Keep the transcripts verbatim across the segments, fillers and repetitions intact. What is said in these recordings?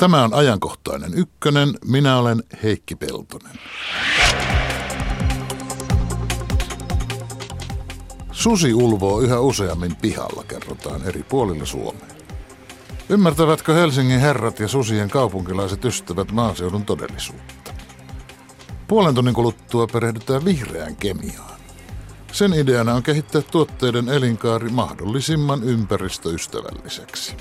Tämä on ajankohtainen ykkönen. Minä olen Heikki Peltonen. Susi ulvoo yhä useammin pihalla, kerrotaan eri puolilla Suomea. Ymmärtävätkö Helsingin herrat ja susien kaupunkilaiset ystävät maaseudun todellisuutta? Puolen tunnin kuluttua perehdytään vihreään kemiaan. Sen ideana on kehittää tuotteiden elinkaari mahdollisimman ympäristöystävälliseksi.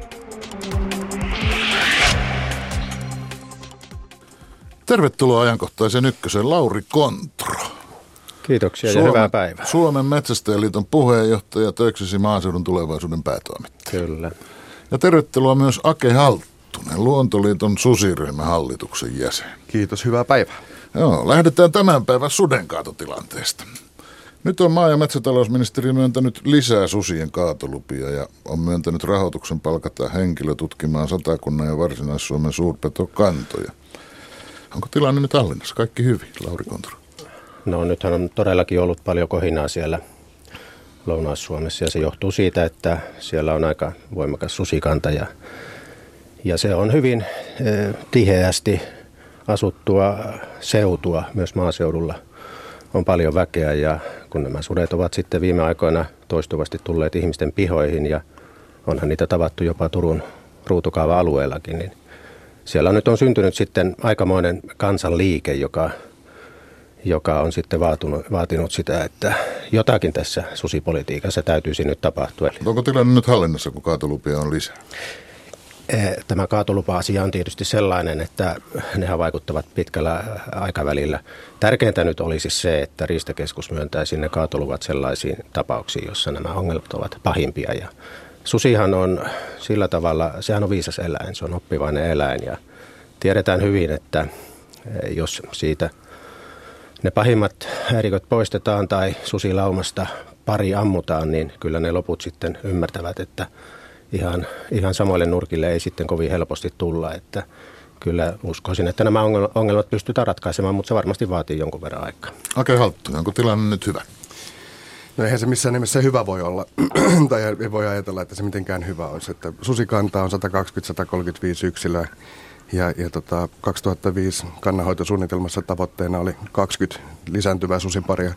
Tervetuloa ajankohtaisen ykkösen Lauri Kontro. Kiitoksia ja Suomen, hyvää päivää. Suomen Metsästäjäliiton puheenjohtaja, töiksesi maaseudun tulevaisuuden päätoimittaja. Kyllä. Ja tervetuloa myös Ake Halttunen, Luontoliiton susiryhmän hallituksen jäsen. Kiitos, hyvää päivää. Joo, lähdetään tämän päivän sudenkaatotilanteesta. Nyt on maa- ja metsätalousministeri myöntänyt lisää susien kaatolupia ja on myöntänyt rahoituksen palkata henkilö tutkimaan Satakunnan ja Varsinais-Suomen suurpetokantoja. Onko tilanne nyt hallinnassa? Kaikki hyvin, Lauri Kontro? No nythän on todellakin ollut paljon kohinaa siellä Lounais-Suomessa ja se johtuu siitä, että siellä on aika voimakas susikanta ja, ja se on hyvin eh, tiheästi asuttua seutua myös maaseudulla. On paljon väkeä ja kun nämä sudet ovat sitten viime aikoina toistuvasti tulleet ihmisten pihoihin ja onhan niitä tavattu jopa Turun ruutukaava-alueellakin, niin siellä nyt on syntynyt sitten aikamoinen kansanliike, joka, joka on sitten vaatunut, vaatinut sitä, että jotakin tässä susipolitiikassa täytyisi nyt tapahtua. Onko tilanne nyt hallinnassa, kun kaatolupia on lisää? Tämä kaatolupa-asia on tietysti sellainen, että nehän vaikuttavat pitkällä aikavälillä. Tärkeintä nyt olisi se, että Riistakeskus myöntäisi ne kaatoluvat sellaisiin tapauksiin, jossa nämä ongelmat ovat pahimpia. Ja susihan on sillä tavalla, sehän on viisas eläin, se on oppivainen eläin ja tiedetään hyvin, että jos siitä ne pahimmat häiriköt poistetaan tai susilaumasta pari ammutaan, niin kyllä ne loput sitten ymmärtävät, että Ihan, ihan samoille nurkille ei sitten kovin helposti tulla, että kyllä uskoisin, että nämä ongelmat pystytään ratkaisemaan, mutta se varmasti vaatii jonkun verran aikaa. Ake Halttunen, onko tilanne nyt hyvä? No eihän se missään nimessä hyvä voi olla, tai ei voi ajatella, että se mitenkään hyvä olisi. Että susikanta on sata kaksikymmentä sata kolmekymmentäviisi yksilöä ja, ja tota, kaksituhattaviisi kannanhoitosuunnitelmassa tavoitteena oli kaksikymmentä lisääntyvää susiparia.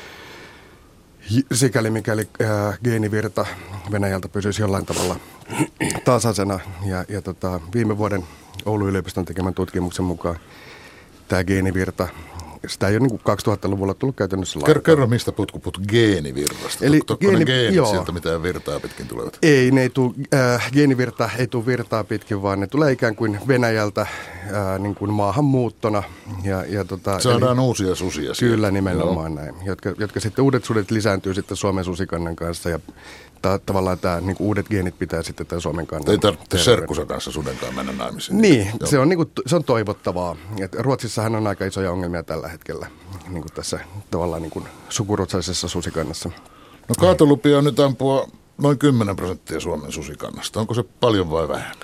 Sikäli mikäli ää, geenivirta Venäjältä pysyisi jollain tavalla tasaisena. Ja, ja tota, viime vuoden Oulun yliopiston tekemän tutkimuksen mukaan tämä geenivirta, sitä ei ole niin kuin kaksituhattaluvulla tullut käytännössä lainkaan. Kerro, kerro mistä puhut, kun puhut geenivirrasta. Eli Tokko geeni, ne geenit joo. sieltä mitään virtaa pitkin tulevat? Ei, ne ei tule, äh, geenivirta ei tule virtaa pitkin, vaan ne tulee ikään kuin Venäjältä äh, niin kuin maahanmuuttona. Ja, ja tota, saadaan eli, uusia susia kyllä, sieltä. Kyllä, nimenomaan näin. Jotka, jotka sitten uudet sudet lisääntyy sitten Suomen susikannan kanssa ja ta, tavallaan tämä niin kuin uudet geenit pitää sitten tämän Suomen kannan. Ei tarvitse serkkusa kanssa sudenkaan mennä naimisiin. Niin, se on, niin kuin, se on toivottavaa. Et Ruotsissahan on aika isoja ongelmia tällä hetkellä niin kuin tässä tavallaan niin kuin sukuruotsaisessa susikannassa. No kaatolupia on nyt ampua noin kymmenen prosenttia Suomen susikannasta. Onko se paljon vai vähän?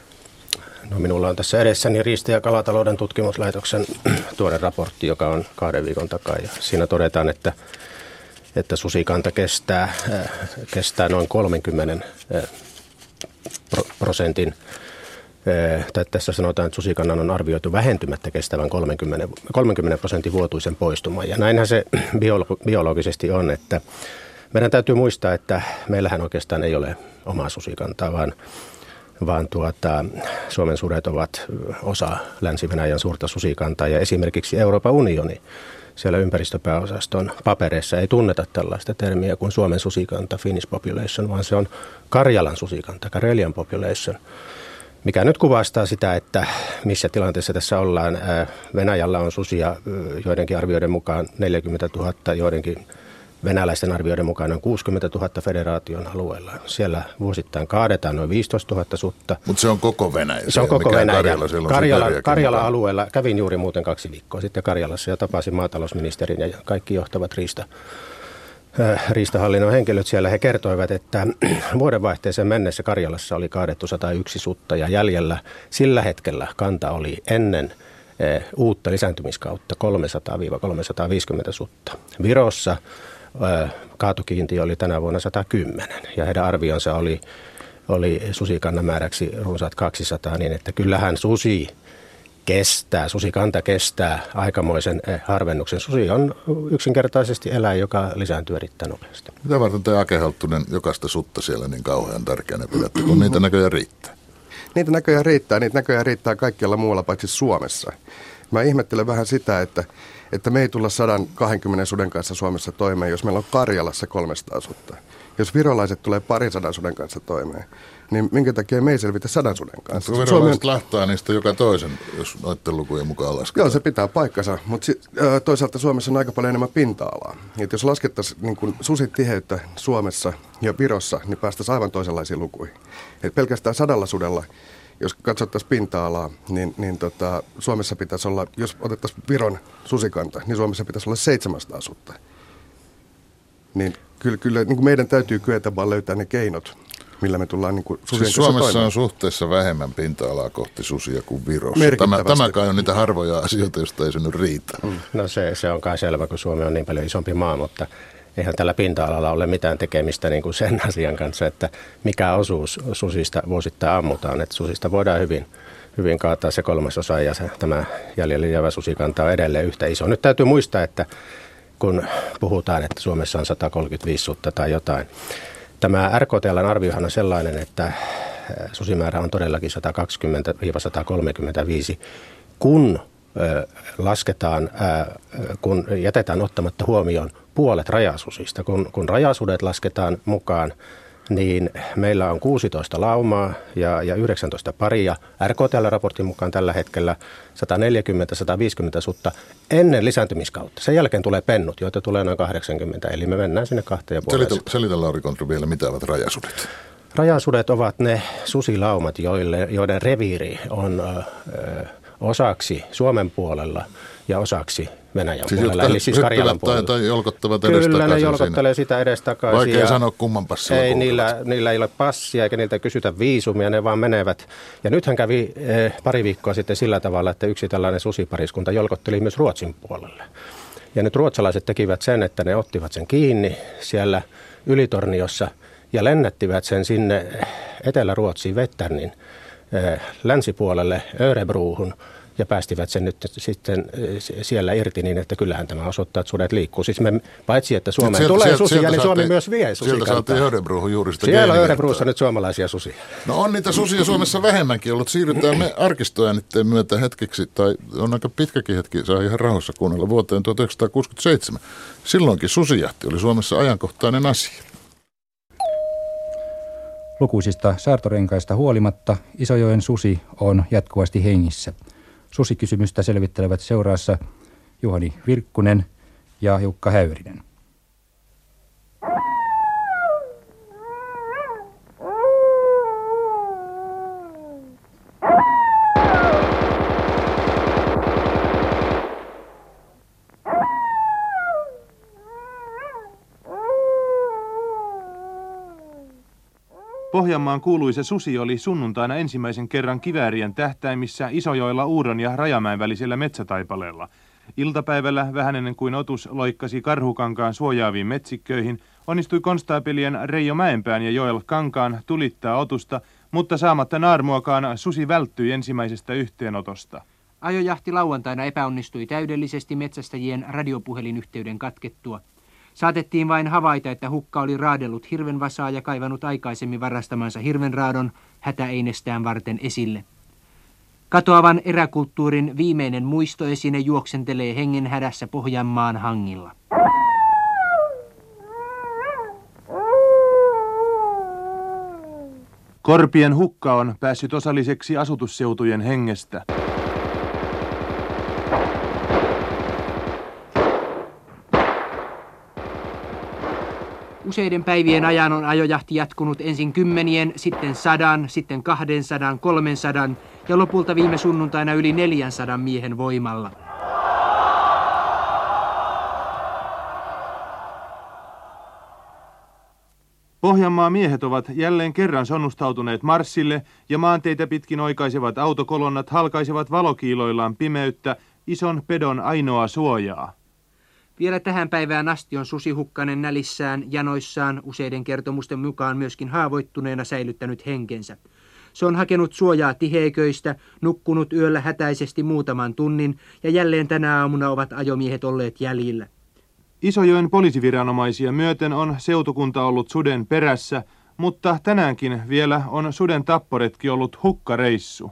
No minulla on tässä edessäni Riista- ja kalatalouden tutkimuslaitoksen tuore raportti, joka on kahden viikon takaa. Ja siinä todetaan, että, että susikanta kestää, äh, kestää noin kolmenkymmenen äh, prosentin. Äh, tässä sanotaan, että susikannan on arvioitu vähentymättä kestävän kolmenkymmenen, kolmenkymmenen prosentin vuotuisen poistuman. Ja näinhän se biolo- biologisesti on, että meidän täytyy muistaa, että meillähän oikeastaan ei ole omaa susikantaa, vaan vaan tuota, Suomen sudet ovat osa Länsi-Venäjän suurta susikantaa ja esimerkiksi Euroopan unioni siellä ympäristöpääosaston papereissa ei tunneta tällaista termiä kuin Suomen susikanta, Finnish population, vaan se on Karjalan susikanta, Karelian population, mikä nyt kuvastaa sitä, että missä tilanteessa tässä ollaan. Venäjällä on susia joidenkin arvioiden mukaan neljäkymmentätuhatta, joidenkin venäläisten arvioiden mukaan on kuusikymmentätuhatta federaation alueella. Siellä vuosittain kaadetaan noin viisitoistatuhatta sutta. Mutta se on koko Venäjä. Se on koko Venäjä. Karjala, Karjala, Karjala-alueella kävin juuri muuten kaksi viikkoa sitten Karjalassa ja tapasin maatalousministerin ja kaikki johtavat riista, äh, riistahallinnon henkilöt siellä. He kertoivat, että vuodenvaihteeseen mennessä Karjalassa oli kaadettu sata yksi sutta ja jäljellä sillä hetkellä kanta oli ennen äh, uutta lisääntymiskautta kolmesataa kolmesataaviisikymmentä sutta. Virossa kaatokiintiö oli tänä vuonna sata kymmenen ja heidän arvionsa oli oli susikannan määräksi runsaat kaksisataa, niin että kyllähän susi kestää, susikanta kestää aikamoisen harvennuksen. Susi on yksinkertaisesti eläin, joka lisääntyy erittäin nopeasti. Mitä varten te Ake Halttunen jokaista sutta siellä niin kauhean tärkeänä pidätte, kun niitä näköjään riittää? Niitä näköjään riittää, niitä näköjään riittää kaikkialla muualla paitsi Suomessa. Mä ihmettelen vähän sitä, että, että me ei tulla sata kaksikymmentä suden kanssa Suomessa toimeen, jos meillä on Karjalassa kolmesataa sutta. Jos virolaiset tulee parisadan suden kanssa toimeen, niin minkä takia me ei selvitä sadan suden kanssa? Mutta virolaiset on... lähtää niistä joka toisen, jos noitten lukujen mukaan lasketaan. Joo, se pitää paikkansa, mutta si- äh, toisaalta Suomessa on aika paljon enemmän pinta-alaa. Et jos laskettaisiin niin kun susitiheyttä Suomessa ja Virossa, niin päästäisiin aivan toisenlaisiin lukuihin. Et pelkästään sadalla sudella, jos katsottaisiin pinta-alaa, niin, niin tota, Suomessa pitäisi olla, jos otettaisiin Viron susikanta, niin Suomessa pitäisi olla seitsemänsataa sutta. Niin kyllä, kyllä niin kuin meidän täytyy kyetä vaan löytää ne keinot, millä me tullaan niin kuin susien siis Suomessa toimeen. on suhteessa vähemmän pinta-alaa kohti susia kuin Virossa. Tämä, tämä kai on niitä harvoja asioita, joista ei synny riitä. Mm. No se, se on kai selvä, kun Suomi on niin paljon isompi maa, mutta eihän tällä pinta-alalla ole mitään tekemistä niin kuin sen asian kanssa, että mikä osuus susista vuosittain ammutaan. Että susista voidaan hyvin, hyvin kaataa se kolmasosa ja se, tämä jäljellä jäävä susikanta on edelleen yhtä iso. Nyt täytyy muistaa, että kun puhutaan, että Suomessa on sata kolmekymmentäviisi sutta tai jotain. Tämä R K T:n arviohan on sellainen, että susimäärä on todellakin sata kaksikymmentä sata kolmekymmentäviisi, kun ö, lasketaan, ö, kun jätetään ottamatta huomioon puolet rajasusista. Kun, kun rajasudet lasketaan mukaan, niin meillä on kuusitoista laumaa ja, ja yhdeksäntoista paria. R K T-raportin mukaan tällä hetkellä sata neljäkymmentä sataviisikymmentä sutta ennen lisääntymiskautta. Sen jälkeen tulee pennut, joita tulee noin kahdeksankymmentä, eli me mennään sinne kahteen ja puoleen. Selitä, selitä Lauri Kontru vielä, mitä ovat rajasudet? Rajasudet ovat ne susilaumat, joille, joiden reviiri on ö, ö, osaksi Suomen puolella ja osaksi Venäjän siis puolella, eli siis Karjalan puolella. Tai, tai jolkottavat edestakaisin. Kyllä ne jolkottelee siinä sitä edestakaisin. Vaikea ja sanoa kumman passilla. Ei, niillä, niillä ei ole passia eikä niiltä kysytä viisumia, ne vaan menevät. Ja nythän kävi eh, pari viikkoa sitten sillä tavalla, että yksi tällainen susipariskunta jolkotteli myös Ruotsin puolelle. Ja nyt ruotsalaiset tekivät sen, että ne ottivat sen kiinni siellä Ylitorniossa ja lennättivät sen sinne Etelä-Ruotsiin Vettärnin eh, länsipuolelle Örebruuhun. Ja päästivät sen nyt sitten siellä irti niin, että kyllähän tämä osoittaa, että sudet liikkuu. Siis me, paitsi että Suomeen sieltä, tulee sieltä, susia, sieltä niin Suomi saatiin, myös vie susikantaa. Sieltä saatiin Örebruuhun juuri sitä siellä on Örebruussa nyt suomalaisia susia. No on niitä susia Suomessa vähemmänkin ollut. Siirrytään me arkistoäänitteen myötä hetkeksi, tai on aika pitkäkin hetki, saa ihan rauhassa kuunnella, vuoteen tuhatyhdeksänsataakuusikymmentäseitsemän. Silloinkin susijahti oli Suomessa ajankohtainen asia. Lukuisista saartorenkaista huolimatta Isojoen susi on jatkuvasti hengissä. Susikysymystä selvittelevät seuraassa Juhani Virkkunen ja Jukka Häyrinen. Pohjanmaan kuuluisa susi oli sunnuntaina ensimmäisen kerran kiväärien tähtäimissä Isojoella Uudon ja Rajamäen välisellä metsätaipaleella. Iltapäivällä vähän ennen kuin otus loikkasi Karhukankaan suojaaviin metsikköihin, onnistui konstaapelien Reijo Mäenpään ja Joel Kankaan tulittaa otusta, mutta saamatta naarmuakaan susi välttyi ensimmäisestä yhteenotosta. Ajojahti lauantaina epäonnistui täydellisesti metsästäjien radiopuhelinyhteyden katkettua. Saatettiin vain havaita, että hukka oli raadellut hirvenvasaa ja kaivanut aikaisemmin varastamansa hirvenraadon hätäeinestään varten esille. Katoavan eräkulttuurin viimeinen muistoesine juoksentelee hengenhädässä Pohjanmaan hangilla. Korpien hukka on päässyt osalliseksi asutusseutujen hengestä. Useiden päivien ajan on ajojahti jatkunut ensin kymmenien, sitten sadan, sitten kahdensadan, kolmensadan ja lopulta viime sunnuntaina yli neljänsadan miehen voimalla. Pohjanmaan miehet ovat jälleen kerran sonnustautuneet marssille ja maanteitä pitkin oikaisevat autokolonnat halkaisevat valokiiloillaan pimeyttä, ison pedon ainoa suojaa. Vielä tähän päivään asti on susihukkanen nälissään, janoissaan, useiden kertomusten mukaan myöskin haavoittuneena säilyttänyt henkensä. Se on hakenut suojaa tiheiköistä, nukkunut yöllä hätäisesti muutaman tunnin ja jälleen tänä aamuna ovat ajomiehet olleet jäljillä. Isojoen poliisiviranomaisia myöten on seutukunta ollut suden perässä, mutta tänäänkin vielä on suden tapporetki ollut hukkareissu.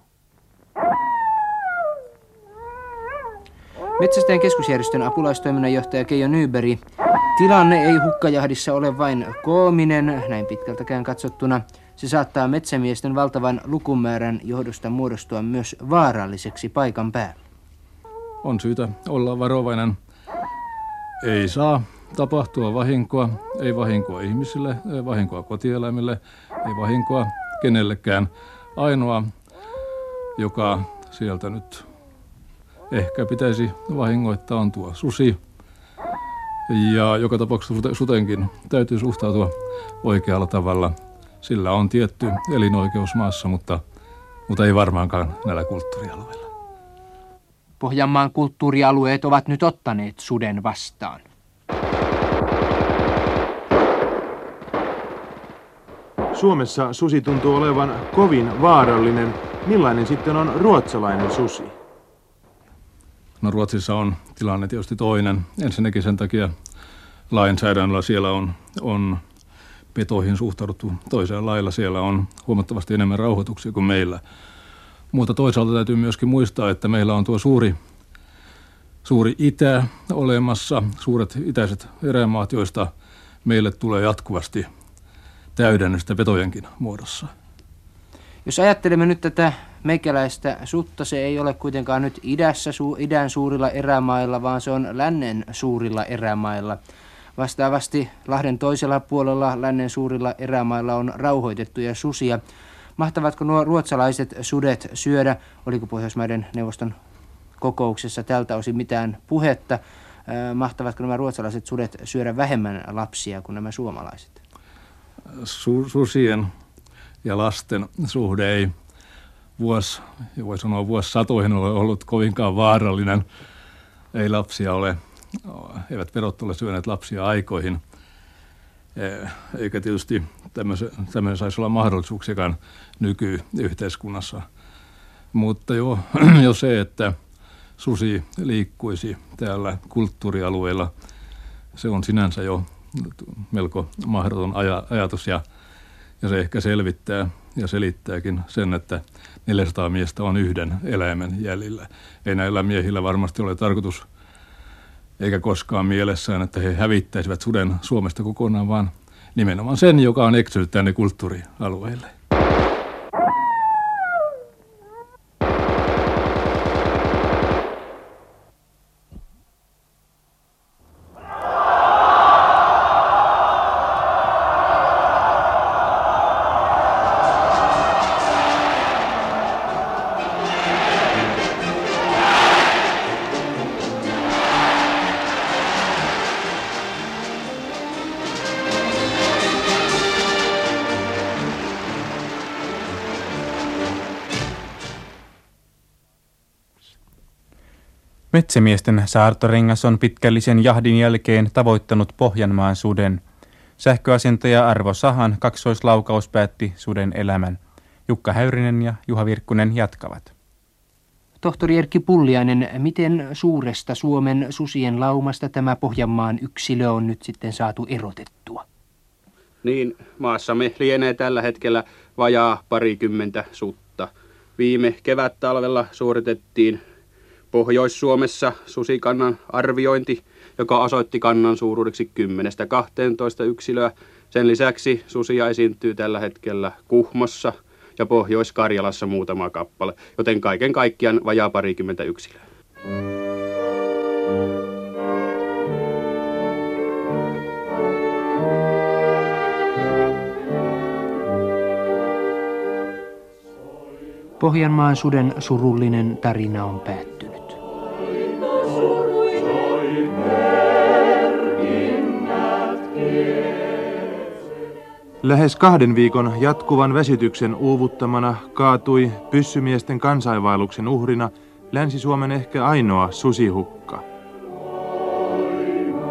Metsästäjän keskusjärjestön apulaistoiminnanjohtaja Keijo Nyberg. Tilanne ei hukkajahdissa ole vain koominen, näin pitkältäkään katsottuna. Se saattaa metsämiesten valtavan lukumäärän johdosta muodostua myös vaaralliseksi paikan päällä. On syytä olla varovainen. Ei saa tapahtua vahinkoa, ei vahinkoa ihmisille, ei vahinkoa kotieläimille, ei vahinkoa kenellekään. Ainoa, joka sieltä nyt ehkä pitäisi vahingoittaa, on tuo susi. Ja joka tapauksessa sutenkin täytyy suhtautua oikealla tavalla. Sillä on tietty elinoikeus maassa, mutta, mutta ei varmaankaan näillä kulttuurialueilla. Pohjanmaan kulttuurialueet ovat nyt ottaneet suden vastaan. Suomessa susi tuntuu olevan kovin vaarallinen. Millainen sitten on ruotsalainen susi? No Ruotsissa on tilanne tietysti toinen. Ensinnäkin sen takia lainsäädännöllä siellä on, on petoihin suhtauduttu toisella lailla. Siellä on huomattavasti enemmän rauhoituksia kuin meillä. Mutta toisaalta täytyy myöskin muistaa, että meillä on tuo suuri, suuri itä olemassa, suuret itäiset erämaat, joista meille tulee jatkuvasti täydennystä petojenkin muodossa. Jos ajattelemme nyt tätä meikäläistä sutta, se ei ole kuitenkaan nyt idässä, su, idän suurilla erämailla, vaan se on lännen suurilla erämailla. Vastaavasti Lahden toisella puolella lännen suurilla erämailla on rauhoitettuja susia. Mahtavatko nuo ruotsalaiset sudet syödä? Oliko Pohjoismaiden neuvoston kokouksessa tältä osin mitään puhetta? Mahtavatko nämä ruotsalaiset sudet syödä vähemmän lapsia kuin nämä suomalaiset? Su- susien ja lasten suhde ei vuosi, voi sanoa vuosisatoihin ole ollut kovinkaan vaarallinen. Ei lapsia ole, eivät pedot ole syöneet lapsia aikoihin. Eikä tietysti tämmöinen saisi olla mahdollisuuksiakaan nykyyhteiskunnassa. Mutta jo, jo se, että susi liikkuisi täällä kulttuurialueella, se on sinänsä jo melko mahdoton ajatus ja, ja se ehkä selvittää ja selittääkin sen, että neljäsataa miestä on yhden eläimen jäljellä. Ei näillä miehillä varmasti ole tarkoitus eikä koskaan mielessään, että he hävittäisivät suden Suomesta kokonaan, vaan nimenomaan sen, joka on eksynyt tänne kulttuurialueelle. Metsämiesten saartorengas on pitkällisen jahdin jälkeen tavoittanut Pohjanmaan suden. Sähköasentaja Arvo Sahan kaksoislaukaus päätti suden elämän. Jukka Häyrinen ja Juha Virkkunen jatkavat. Tohtori Erkki Pulliainen, miten suuresta Suomen susien laumasta tämä Pohjanmaan yksilö on nyt sitten saatu erotettua? Niin, maassamme lienee tällä hetkellä vajaa parikymmentä sutta. Viime kevättalvella suoritettiin Pohjois-Suomessa susikannan arviointi, joka osoitti kannan suuruudeksi kymmenestä kahteentoista yksilöä. Sen lisäksi susia esiintyy tällä hetkellä Kuhmossa ja Pohjois-Karjalassa muutama kappale, joten kaiken kaikkiaan vajaa parikymmentä yksilöä. Pohjanmaan suden surullinen tarina on päättynyt. Lähes kahden viikon jatkuvan väsytyksen uuvuttamana kaatui pyssymiesten kansainvaelluksen uhrina Länsi-Suomen ehkä ainoa susihukka.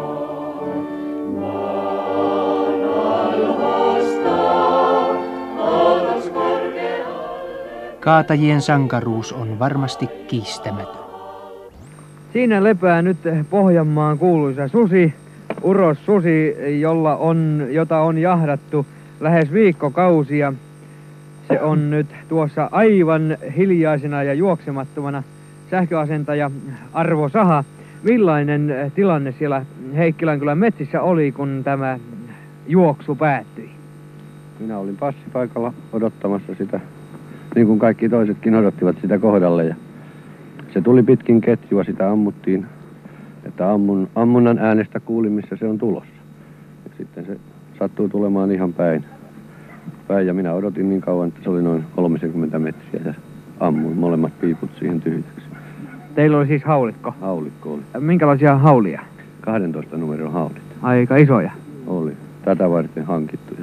Kaatajien sankaruus on varmasti kiistämätön. Siinä lepää nyt Pohjanmaan kuuluisa susi, urossusi, jolla on, jota on jahdattu lähes viikkokausia. Se on nyt tuossa aivan hiljaisena ja juoksemattomana. Sähköasentaja Arvo Saha, millainen tilanne siellä Heikkilänkylän metsissä oli, kun tämä juoksu päättyi? Minä olin passipaikalla odottamassa sitä, niin kuin kaikki toisetkin odottivat sitä kohdalle. Ja se tuli pitkin ketjua, sitä ammuttiin, että ammun, ammunnan äänestä kuulin, missä se on tulossa. Ja sitten se sattui tulemaan ihan päin. päin ja minä odotin niin kauan, että se oli noin kolmekymmentä metriä ja ammuin molemmat piiput siihen tyhjäksi. Teillä oli siis haulikko? Haulikko oli. Minkälaisia haulia? kahdentoista numeron haulit. Aika isoja? Oli. Tätä varten hankittu.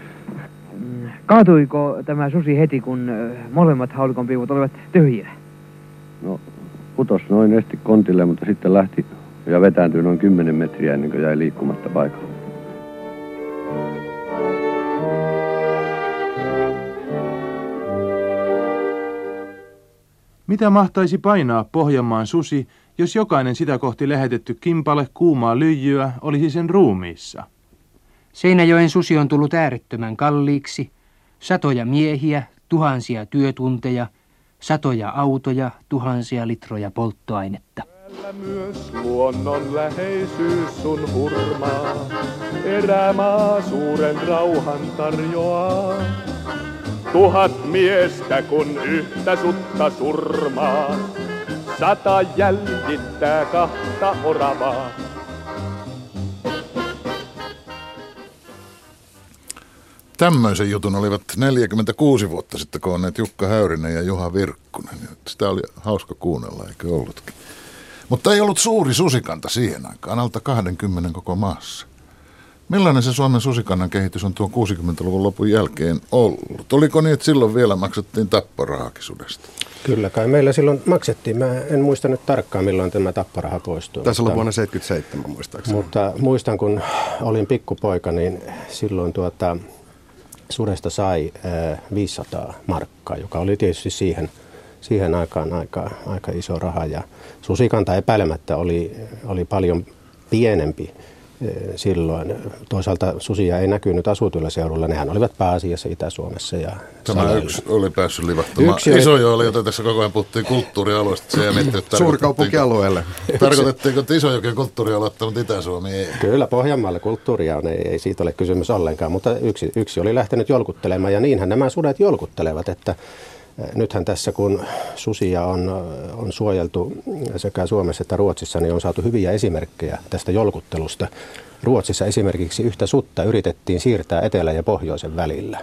Kaatuiko tämä susi heti, kun molemmat haulikon piiput olivat tyhjinä? No, putos noin esti kontille, mutta sitten lähti ja vetääntyi noin kymmenen metriä ennen kuin jäi liikkumatta paikalle. Mitä mahtaisi painaa Pohjanmaan susi, jos jokainen sitä kohti lähetetty kimpale kuumaa lyijyä olisi sen ruumiissa? Seinäjoen susi on tullut äärettömän kalliiksi. Satoja miehiä, tuhansia työtunteja, satoja autoja, tuhansia litroja polttoainetta. Täällä myös luonnon läheisyys sun hurmaa, erämaa suuren rauhan tarjoaa. Tuhat miestä kun yhtä sutta surmaa, sata jäljittää kahta oravaa. Tämmöisen jutun olivat neljäkymmentäkuusi vuotta sitten koonneet Jukka Häyrinen ja Juha Virkkunen. Sitä oli hauska kuunnella, eikö ollutkin? Mutta ei ollut suuri susikanta siihen aikaan, alta kaksikymmentä koko maassa. Millainen se Suomen susikannan kehitys on tuon kuusikymmentäluvun lopun jälkeen ollut? Oliko niin, että silloin vielä maksettiin tapporahaakin sudesta? Kyllä kai meillä silloin maksettiin. Mä en muista nyt tarkkaan, milloin tämä tapporaha poistui. Tässä oli vuonna seitsemänkymmentäseitsemän muistaakseni. Mutta muistan, kun olin pikkupoika, niin silloin tuota, sudesta sai äh, viisisataa markkaa, joka oli tietysti siihen, siihen aikaan aika, aika iso raha. Ja susikanta epäilemättä oli, oli paljon pienempi silloin. Toisaalta susia ei näkynyt asutuilla seudulla. Nehän olivat pääasiassa Itä-Suomessa. Ja Tämä yksi oli päässyt livahtamaan. Isojoelle, jota tässä koko ajan puhuttiin kulttuurialueesta. Suurkaupunkialueelle. Tarkoitettiinko, että Isojoki on kulttuurialuetta, mutta Itä-Suomi ei? Kyllä, Pohjanmaalle kulttuuria on. Ei, ei siitä ole kysymys ollenkaan. Mutta yksi, yksi oli lähtenyt jolkuttelemaan. Ja niinhän nämä sudet jolkuttelevat, että nythän tässä, kun susia on, on suojeltu sekä Suomessa että Ruotsissa, niin on saatu hyviä esimerkkejä tästä jolkuttelusta. Ruotsissa esimerkiksi yhtä sutta yritettiin siirtää etelä- ja pohjoisen välillä.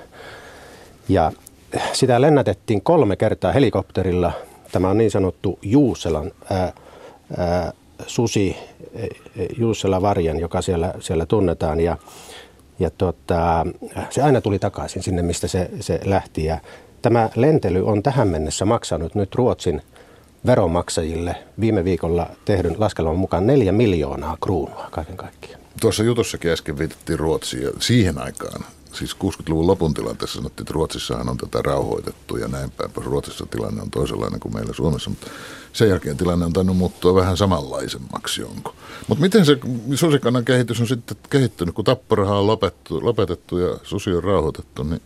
Ja sitä lennätettiin kolme kertaa helikopterilla. Tämä on niin sanottu Juuselan ää, ää, susi, Juusela varjen, joka siellä, siellä tunnetaan. Ja, ja tota, se aina tuli takaisin sinne, mistä se, se lähti. Ja tämä lentely on tähän mennessä maksanut nyt Ruotsin veronmaksajille viime viikolla tehdyn laskelman mukaan neljä miljoonaa kruunua kaiken kaikkiaan. Tuossa jutussakin äsken viitattiin Ruotsiin ja siihen aikaan, siis kuusikymmentäluvun lopun tilanteessa sanottiin, että Ruotsissahan on tätä rauhoitettu ja näin päin. Ruotsissa tilanne on toisenlainen kuin meillä Suomessa, mutta sen jälkeen tilanne on tainnut muuttua vähän samanlaisemmaksi onko. Mutta miten se susikannan kehitys on sitten kehittynyt, kun tapporaha on lopetettu, lopetettu ja susi on rauhoitettu, niin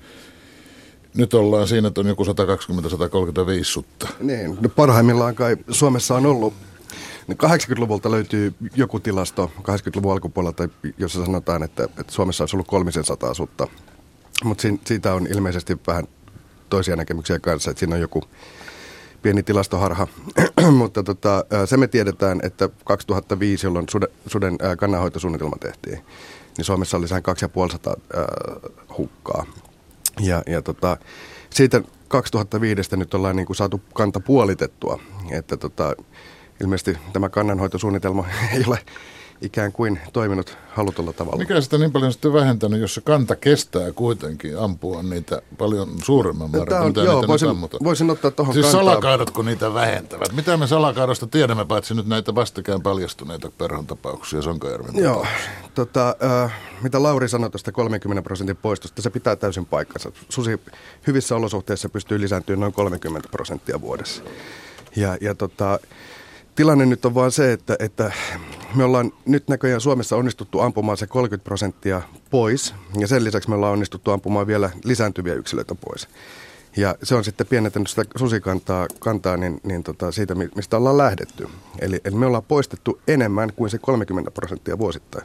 nyt ollaan siinä, että on joku sata kaksikymmentä satakolmekymmentäviisi sutta. Niin, no parhaimmillaan kai Suomessa on ollut, niin kahdeksankymmentäluvulta löytyy joku tilasto kahdeksankymmentäluvun alkupuolelta, jossa sanotaan, että, että Suomessa olisi ollut kolmisen-sataa sutta. Mutta siitä on ilmeisesti vähän toisia näkemyksiä kanssa, että siinä on joku pieni tilastoharha. Mutta tota, se me tiedetään, että kaksituhattaviisi, jolloin suden, suden kannanhoitosuunnitelma tehtiin, niin Suomessa oli sehän kaksisataaviisikymmentä äh, hukkaa. Ja, ja tota, siitä kaksituhattaviisi nyt ollaan niin kuin saatu kanta puolitettua, että tota, ilmeisesti tämä kannanhoitosuunnitelma ei ole ikään kuin toiminut halutulla tavalla. Mikä sitä niin paljon sitten vähentänyt, jos se kanta kestää kuitenkin ampua niitä paljon suuremman määrän, mitä joo, niitä voisin, ammutaan? Voisin ottaa tuohon siis kantaa. salakaadotko niitä vähentävät? Mitä me salakaadosta tiedämme, paitsi nyt näitä vastikään paljastuneita Perhon tapauksia, Sonkajärven Joo, tapauksia? tota, äh, mitä Lauri sanoi tuosta kolmenkymmenen prosentin poistosta, se pitää täysin paikkansa. Susi hyvissä olosuhteissa pystyy lisääntymään noin kolmekymmentä prosenttia vuodessa. Ja, ja tota, tilanne nyt on vaan se, että, että me ollaan nyt näköjään Suomessa onnistuttu ampumaan se kolmekymmentä prosenttia pois, ja sen lisäksi me ollaan onnistuttu ampumaan vielä lisääntyviä yksilöitä pois. Ja se on sitten pienentänyt sitä susikantaa kantaa, niin, niin tota, siitä, mistä ollaan lähdetty. Eli, eli me ollaan poistettu enemmän kuin se kolmekymmentä prosenttia vuosittain.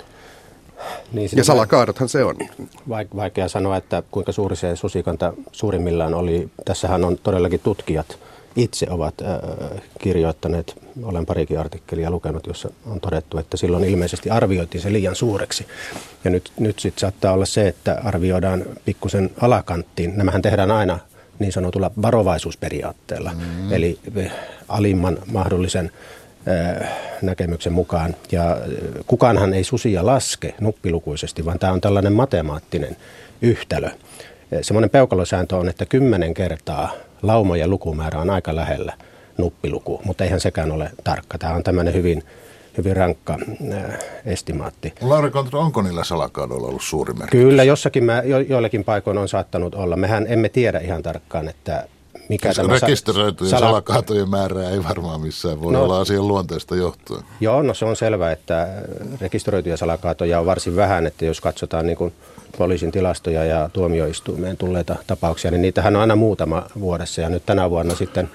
Niin, ja salakaadothan se on. Vaikea sanoa, että kuinka suuri se susikanta suurimmillaan oli. Tässähän on todellakin tutkijat itse ovat äh, kirjoittaneet, olen parikin artikkelia lukenut, jossa on todettu, että silloin ilmeisesti arvioitiin se liian suureksi. Ja nyt, nyt sitten saattaa olla se, että arvioidaan pikkusen alakanttiin. Nämähän tehdään aina niin sanotulla varovaisuusperiaatteella, mm. eli alimman mahdollisen äh, näkemyksen mukaan. Ja kukaanhan ei susia laske nuppilukuisesti, vaan tämä on tällainen matemaattinen yhtälö. Semmoinen peukalosääntö on, että kymmenen kertaa laumojen lukumäärä on aika lähellä nuppiluku, mutta eihän sekään ole tarkka. Tämä on tämmöinen hyvin, hyvin rankka äh, estimaatti. Lauri Kontra, onko niillä salakaadoilla ollut suuri merkitys? Kyllä, jossakin mä, jo, joillakin paikoin on saattanut olla. Mehän emme tiedä ihan tarkkaan, että mikä Koska tämä rekisteröityjen sala... salakaatojen määrää ei varmaan missään voi no, olla asian luonteesta johtuen. Joo, no se on selvää, että rekisteröityjä salakaatoja on varsin vähän, että jos katsotaan niin kuin poliisin tilastoja ja tuomioistuimeen tulleita tapauksia, niin niitähän on aina muutama vuodessa. Ja nyt tänä vuonna sitten,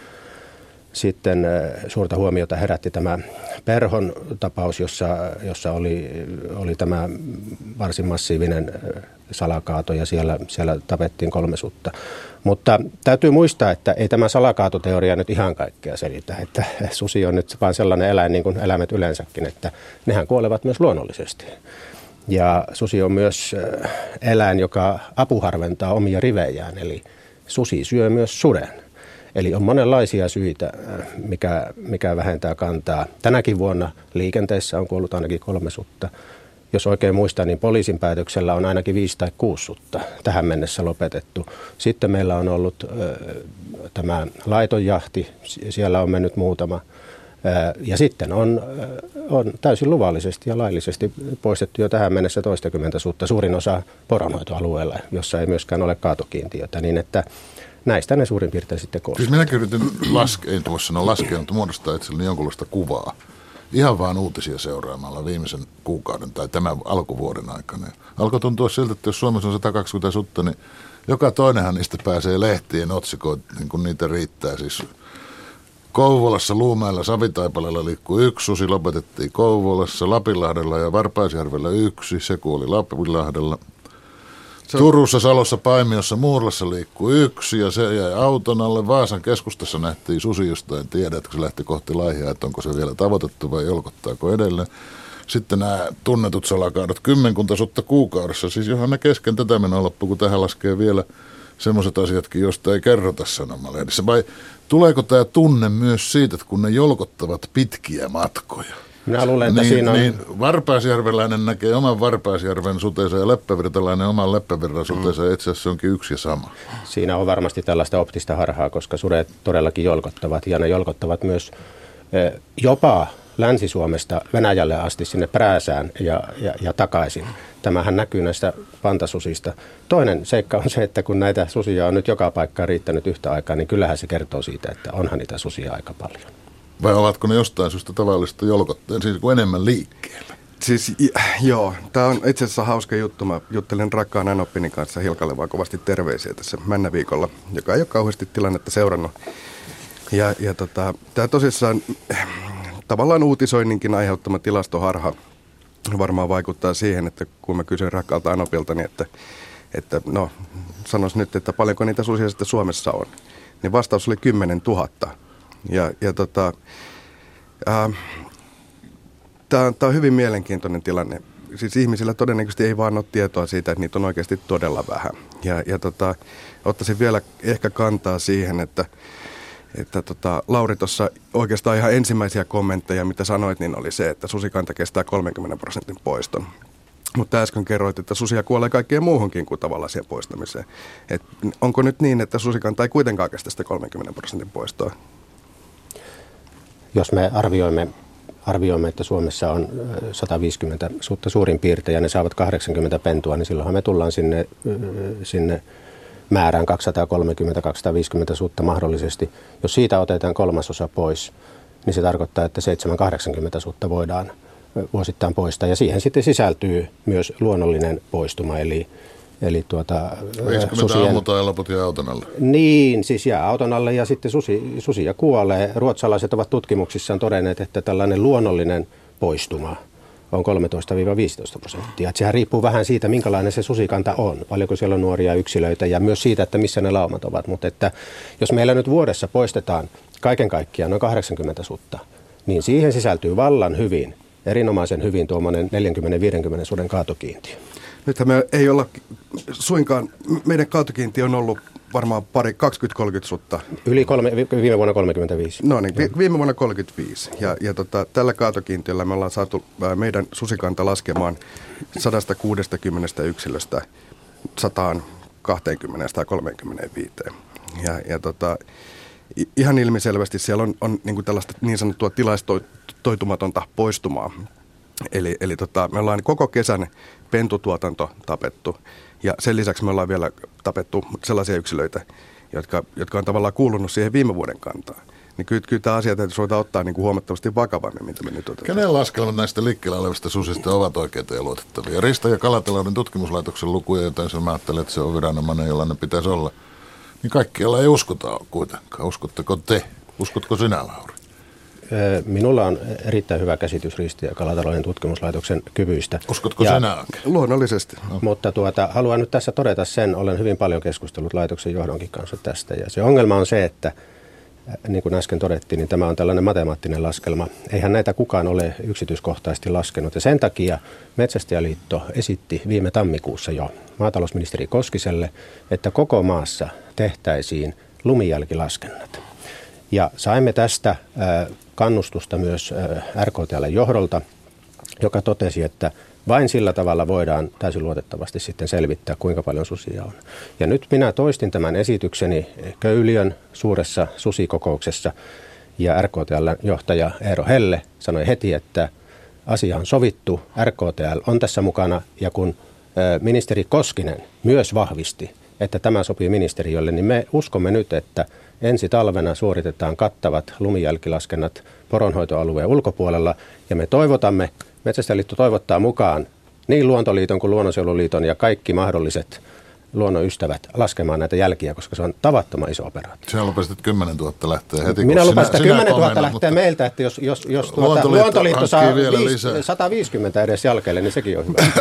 sitten suurta huomiota herätti tämä Perhon tapaus, jossa, jossa oli, oli tämä varsin massiivinen salakaato ja siellä, siellä tapettiin kolme sutta. Mutta täytyy muistaa, että ei tämä salakaatoteoria nyt ihan kaikkea selitä, että susi on nyt vain sellainen eläin niin kuin eläimet yleensäkin, että nehän kuolevat myös luonnollisesti. Ja susi on myös eläin, joka apuharventaa omia rivejään, eli susi syö myös suden. Eli on monenlaisia syitä, mikä, mikä vähentää kantaa. Tänäkin vuonna liikenteessä on kuollut ainakin kolme sutta. Jos oikein muistan, niin poliisin päätöksellä on ainakin viisi tai kuusi sutta tähän mennessä lopetettu. Sitten meillä on ollut ö, tämä laitonjahti, siellä on mennyt muutama. Ja sitten on, on täysin luvallisesti ja laillisesti poistettu jo tähän mennessä toistakymmentä sutta, suurin osa poronhoitoalueella, jossa ei myöskään ole kaatokiintiötä, niin että näistä ne suurin piirtein sitten koostuvat. Siis minäkin yritin laskea, ei tuossa sanoa laskea, mutta muodostaa itselleni jonkunlaista kuvaa. Ihan vaan uutisia seuraamalla viimeisen kuukauden tai tämän alkuvuoden aikana. Alkoi tuntua siltä, että jos Suomessa on sata kaksikymmentä sutta, niin joka toinenhan niistä pääsee lehtien otsikoon, niin kuin niitä riittää siis. Kouvolassa, Luumäellä, Savitaipaleella liikkuu yksi susi, lopetettiin Kouvolassa, Lapinlahdella ja Varpaisjärvellä yksi, se kuoli Lapinlahdella. Se... Turussa, Salossa, Paimiossa, Muurlassa liikkuu yksi ja se jäi auton alle. Vaasan keskustassa nähtiin susi, josta en tiedä, että se lähti kohti Laihia, että onko se vielä tavoitettu vai jolkottaako edelleen. Sitten nämä tunnetut salakaadot, kymmenkunta sutta kuukaudessa, siis johon ne kesken tätä menoa loppu, kun tähän laskee vielä semmoiset asiatkin, joista ei kerrota sanomalehdissä. Vai tuleeko tämä tunne myös siitä, että kun ne jolkottavat pitkiä matkoja? Minä luulen, että niin, siinä on... niin Varpaisjärveläinen näkee oman Varpaisjärven suteensa ja leppävirtalainen oman leppävirran suteensa, mm. itse asiassa se onkin yksi ja sama. Siinä on varmasti tällaista optista harhaa, koska sudet todellakin jolkottavat ja ne jolkottavat myös eh, jopa Länsi-Suomesta Venäjälle asti sinne Prääsään ja, ja, ja takaisin. Tämähän näkyy näistä pantasusista. Toinen seikka on se, että kun näitä susia on nyt joka paikkaan riittänyt yhtä aikaa, niin kyllähän se kertoo siitä, että onhan niitä susia aika paljon. Vai ovatko ne jostain syystä tavallista jolkotteen, siis kuin enemmän liikkeellä? Siis joo, tämä on itse asiassa hauska juttu. Mä juttelin rakkaan Anoppini kanssa Hilkalle vaan kovasti terveisiä tässä Männäviikolla, joka ei ole kauheasti tilannetta seurannut. Ja, ja tota, tämä tosissaan tavallaan uutisoinninkin aiheuttama tilastoharha varmaan vaikuttaa siihen, että kun mä kysyin rakkaalta Anopiltani, että, että no sanois nyt, että paljonko niitä susia sitten Suomessa on, niin vastaus oli kymmenen tuhatta. Ja, ja tota, tämä on, on hyvin mielenkiintoinen tilanne. Siis ihmisillä todennäköisesti ei vaan ole tietoa siitä, että niitä on oikeasti todella vähän. Ja, ja tota, ottaisin vielä ehkä kantaa siihen, että että tota, Lauri tuossa oikeastaan ihan ensimmäisiä kommentteja, mitä sanoit, niin oli se, että susikanta kestää kolmenkymmenen prosentin poiston. Mutta äsken kerroit, että susia kuolee kaikkeen muuhunkin kuin tavallaan siihen poistamiseen. Et onko nyt niin, että susikanta ei kuitenkaan kestä sitä kolmenkymmenen prosentin poistoa? Jos me arvioimme, arvioimme, että Suomessa on sata viisikymmentä sutta suurin piirtein ja ne saavat kahdeksankymmentä pentua, niin silloinhan me tullaan sinne, sinne määrään kaksisataakolmekymmentä kaksisataaviisikymmentä sutta mahdollisesti. Jos siitä otetaan kolmasosa pois, niin se tarkoittaa, että seitsemän kahdeksankymmentä sutta voidaan vuosittain poistaa. Ja siihen sitten sisältyy myös luonnollinen poistuma, eli, eli tuota, viisikymmentä susien... ammutaan ja loput jää auton alle. Niin, siis jää auton alle ja sitten susi, susia kuolee. Ruotsalaiset ovat tutkimuksissaan todenneet, että tällainen luonnollinen poistuma on kolmetoista viisitoista prosenttia. Että sehän riippuu vähän siitä, minkälainen se susikanta on, paljonko siellä on nuoria yksilöitä ja myös siitä, että missä ne laumat ovat. Mutta että jos meillä nyt vuodessa poistetaan kaiken kaikkiaan noin kahdeksankymmentä sutta, niin siihen sisältyy vallan hyvin, erinomaisen hyvin tuommoinen neljäkymmentä viisikymmentä suden kaatokiintiö. Nythän me ei olla suinkaan, meidän kaatokiintiö on ollut varmaan pari kaksikymmentä kolmekymmentä sutta. Yli kolme, viime vuonna kolmekymmentäviisi. No niin, vi, viime vuonna kolmekymmentäviisi. Ja, ja tota, tällä kaatokiintiöllä me ollaan saatu meidän susikanta laskemaan sata kuusikymmentä yksilöstä sata kaksikymmentä tai kolmekymmentäviisi. Ja, ja tota, ihan ilmiselvästi siellä on, on niin kuin tällaista niin sanottua tilastoitumatonta poistumaa. Eli, eli tota, me ollaan koko kesän pentutuotanto tapettu ja sen lisäksi me ollaan vielä tapettu sellaisia yksilöitä, jotka, jotka on tavallaan kuulunut siihen viime vuoden kantaan. Niin kyllä, kyllä tämä asia täytyy suojata ottaa niin kuin huomattavasti vakavammin, mitä me nyt otetaan. Kenen laskelmat näistä liikkeellä olevista susista ovat oikeita ja luotettavia? Riista- ja kalatalouden tutkimuslaitoksen lukuja, joten sen mä ajattelen, että se on viranomainen, jolla ne pitäisi olla. Niin kaikkialla ei uskota kuitenkaan. Uskotteko te? Uskotko sinä, Lauri? Minulla on erittäin hyvä käsitys Riista- ja kalatalouden tutkimuslaitoksen kyvyistä. Uskotko ja, sinä? Luonnollisesti. No. Mutta tuota, haluan nyt tässä todeta sen, olen hyvin paljon keskustellut laitoksen johdonkin kanssa tästä. Ja se ongelma on se, että niin kuin äsken todettiin, niin tämä on tällainen matemaattinen laskelma. Eihän näitä kukaan ole yksityiskohtaisesti laskenut. Ja sen takia Metsästäjäliitto esitti viime tammikuussa jo maatalousministeri Koskiselle, että koko maassa tehtäisiin lumijälkilaskennat. Ja saimme tästä kannustusta myös R K T:n johdolta, joka totesi, että vain sillä tavalla voidaan täysin luotettavasti sitten selvittää, kuinka paljon susia on. Ja nyt minä toistin tämän esitykseni Köyliön suuressa susikokouksessa ja R K T:n johtaja Eero Helle sanoi heti, että asia on sovittu, R K T on tässä mukana ja kun ministeri Koskinen myös vahvisti, että tämä sopii ministeriölle, niin me uskomme nyt, että ensi talvena suoritetaan kattavat lumijälkilaskennat poronhoitoalueen ulkopuolella ja me toivotamme, Metsästäjäliitto toivottaa mukaan niin Luontoliiton kuin Luonnonsuojeluliiton ja kaikki mahdolliset luonnonystävät laskemaan näitä jälkiä, koska se on tavattoman iso operaatio. Sinä lupasit, että kymmenen tuhatta lähtee heti. Minä lupasin, että kymmenen tuhatta lähtee meiltä, että jos, jos, jos tuota, Luontoliitto, Luontoliitto saa viisi, sata viisikymmentä edes jälkeelle, niin sekin on hyvä.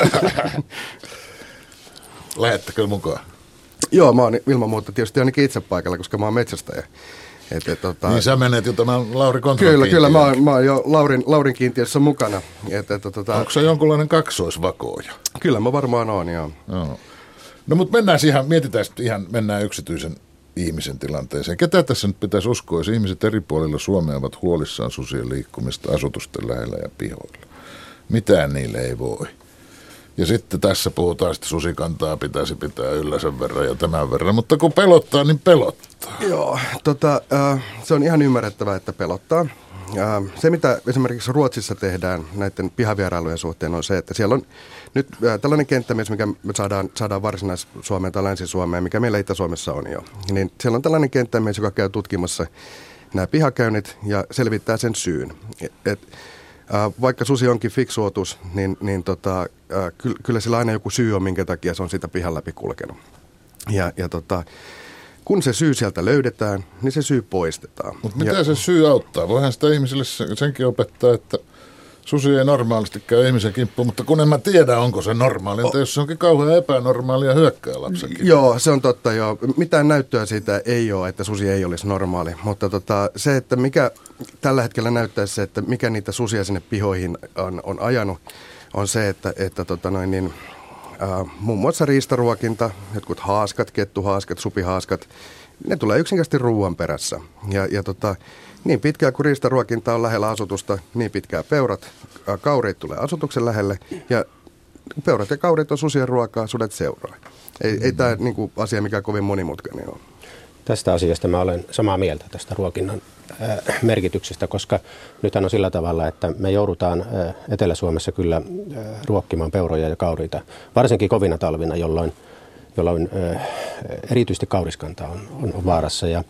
Lähettekö mukaan? Joo, mä oon ilman muuta tietysti ainakin itse paikalla, koska mä oon metsästäjä. Et, et, tota, niin sä menet jo tämän Lauri Kontron Kyllä, kyllä mä oon, mä oon jo Laurin, Laurin kiintiössä mukana. Et, et, tota, onko se jonkunlainen kaksoisvakooja? Kyllä mä varmaan oon, joo. joo. No mutta mennään ihan, mietitään sitten ihan, mennään yksityisen ihmisen tilanteeseen. Ketä tässä nyt pitäisi uskoa, jos ihmiset eri puolilla Suomea ovat huolissaan susien liikkumista asutusten lähellä ja pihoilla? Mitään niille ei voi. Ja sitten tässä puhutaan, että susikantaa pitäisi pitää yllä sen verran ja tämän verran, mutta kun pelottaa, niin pelottaa. Joo, tota, äh, se on ihan ymmärrettävää, että pelottaa. Äh, se, mitä esimerkiksi Ruotsissa tehdään näiden pihavierailujen suhteen, on se, että siellä on nyt äh, tällainen kenttämies, mikä me saadaan, saadaan Varsinais-Suomeen tai Länsi-Suomeen, mikä meillä Itä-Suomessa on jo. Niin siellä on tällainen kenttämies, joka käy tutkimassa nämä pihakäynnit ja selvittää sen syyn. Et, et, Vaikka susi onkin fiksu otus, niin, niin tota, ky, kyllä sillä aina joku syy on, minkä takia se on sitä pihan läpi kulkenut. Ja, ja tota, kun se syy sieltä löydetään, niin se syy poistetaan. Mutta mitä ja, se syy auttaa? Voihan sitä ihmisille senkin opettaa, että susi ei normaalisti käy ihmisen kimppuun, mutta kun en mä tiedä, onko se normaali, että jos se onkin kauhean epänormaali ja hyökkää lapsen kimppuun. Joo, se on totta joo. Mitään näyttöä siitä ei ole, että susi ei olisi normaali, mutta tota, se, että mikä tällä hetkellä näyttäisi se, että mikä niitä susia sinne pihoihin on, on ajanut, on se, että, että tota noin niin, äh, muun muassa riistaruokinta, jotkut haaskat, kettuhaaskat, supihaaskat, ne tulee yksinkertaisesti ruoan perässä. Ja, ja tota, niin pitkään kuin riistaruokinta on lähellä asutusta, niin pitkään peurat, kaurit tulee asutuksen lähelle. Ja peurat ja kaurit on susien ruokaa, sudet seuraa. Ei, mm. ei tämä niinku asia mikä kovin monimutkainen ole. Tästä asiasta mä olen samaa mieltä tästä ruokinnan äh, merkityksestä, koska nythän on sillä tavalla, että me joudutaan äh, Etelä-Suomessa kyllä äh, ruokkimaan peuroja ja kauriita, varsinkin kovina talvina, jolloin, jolloin äh, erityisesti kauriskanta on, on, on vaarassa. Ja,